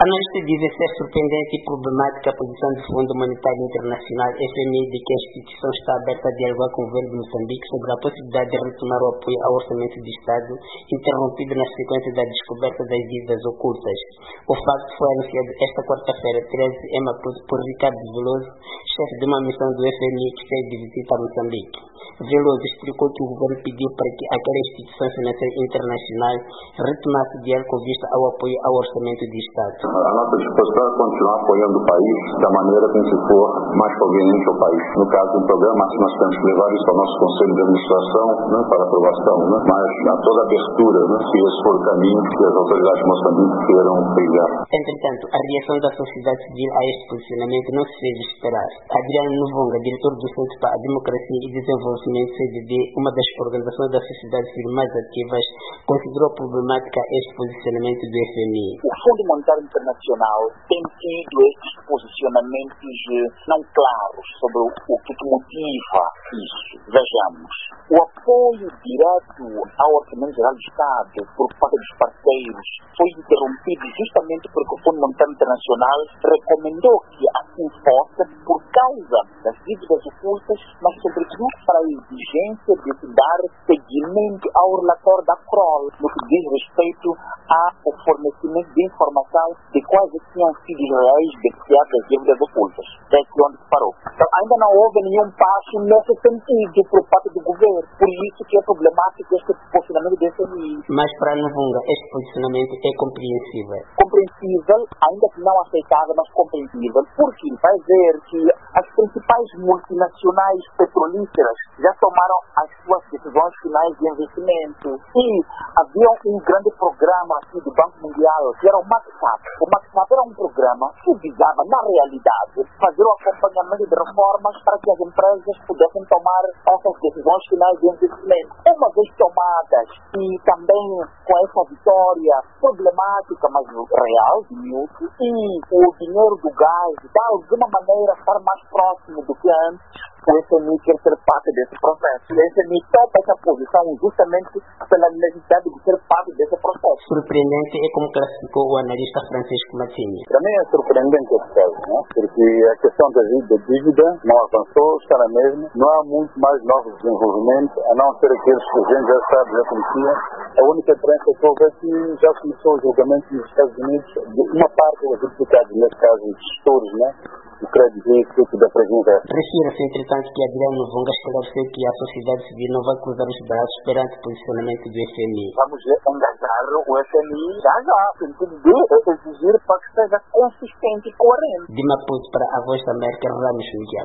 Analista dizem ser surpreendente e problemática a posição do Fundo Monetário Internacional, FMI, de que a instituição está aberta a dialogar com o governo de Moçambique sobre a possibilidade de retomar o apoio ao orçamento do Estado, interrompido na sequência da descoberta das dívidas ocultas. O facto foi anunciado esta quarta-feira, 13, em Maputo, por Ricardo Veloso, chefe de uma missão do FMI que fez de visita a Moçambique. Veloso explicou que o governo pediu para que aquela instituição financeira internacional retomasse o diálogo com vista ao apoio ao orçamento do Estado. A nossa disposição é continuar apoiando o país da maneira que se for mais conveniente ao país. No caso do programa, nós temos que levar isso ao nosso Conselho de Administração para aprovação, mas a toda abertura, se esse for o caminho que as autoridades de Moçambique queiram trilhar. Entretanto, a reação da sociedade civil a este posicionamento não se fez esperar. Adriano Novonga, diretor do Centro para a Democracia e Desenvolvimento CDD, uma das organizações da sociedade civil mais ativas, considerou problemática este posicionamento do FMI. O Fundo Monetário Internacional tem tido estes posicionamentos não claros sobre o que motiva isso. Vejamos, o apoio direto ao Orçamento Geral do Estado por parte dos parceiros foi interrompido justamente porque o Fundo Monetário Internacional recomendou que assim fosse por causa das dívidas ocultas, mas sobretudo para a exigência de se dar seguimento ao relatório da CROL no que diz respeito ao fornecimento de informação de quais tinham sido os reais beneficiados das dívidas ocultas. Desde onde se parou. Então, ainda não houve nenhum passo nesse sentido por parte do governo. Por isso que é problemático este posicionamento do FMI. Mas para Novunga, este posicionamento é compreensível? Compreensível, ainda que não aceitável, mas compreensível. Porque vai ver que as principais multinacionais petrolíferas já tomaram as suas decisões finais de investimento. E havia um grande programa aqui do Banco Mundial, que era o MACSAP. O MACSAP era um programa que visava, na realidade, fazer o acompanhamento de reformas para que as empresas pudessem tomar essas decisões finais de investimento. Uma vez tomadas, e também com essa vitória problemática, mas real, de Newton, e o dinheiro do gás, de alguma maneira estar mais próximo do que antes, o FMI quer ser parte desse processo. O FMI topa essa posição justamente pela necessidade de ser parte desse processo. Surpreendente é como classificou o analista Francisco Matinho. Para mim é surpreendente esse caso, porque a questão da dívida não avançou, está na mesma. Não há muito mais novos desenvolvimentos, a não ser aqueles que a gente já sabe, já conhecia. A única diferença que houve é que já começou o julgamento nos Estados Unidos de uma parte dos deputados, nesse caso, os gestores, o crédito da presidência. Refira-se, entretanto, que Adriano Novunga esclareceu que a sociedade civil não vai cruzar os braços perante o posicionamento do FMI. Vamos engajar o FMI já, no sentido de exigir para que seja consistente e coerente. De Maputo para a Voz da América, Ramos Miguel.